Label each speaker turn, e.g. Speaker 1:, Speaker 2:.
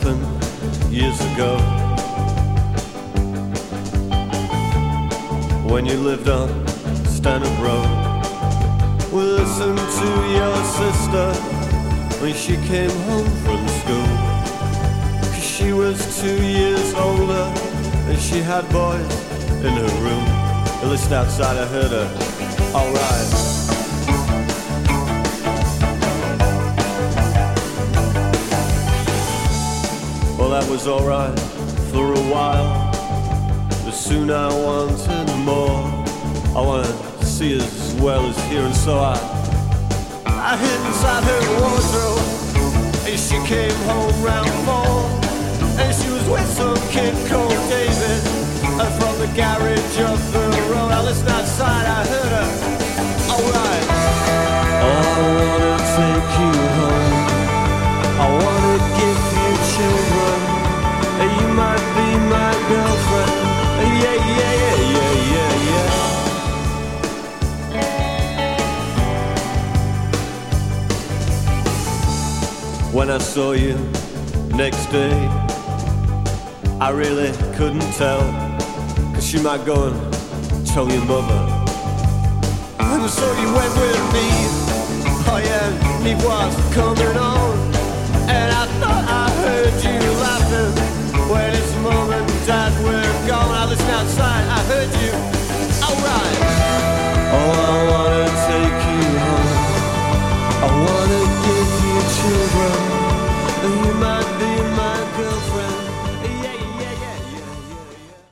Speaker 1: happened years ago, when you lived on Stanhope Road. We listened to your sister when she came home from school, 'cause she was 2 years older and she had boys in her room. At least outside I heard her, alright. Well, that was alright for a while, but soon I wanted more. I wanted to see as well as hear, and so I hid inside her wardrobe, and she came home round 4, and she was with some kid called David, from the garage up the road. I listened outside, I heard her, alright. Oh, I wanna take you home, I wanna give you children, and you might be my girlfriend. Yeah, yeah, yeah, yeah, yeah, yeah. When I saw you next day, I really couldn't tell, 'cause she might go and tell your mother. And so you went with me, oh yeah, me was coming on, and I thought I heard you laughing when it's mom and dad were gone. I listened outside, I heard you,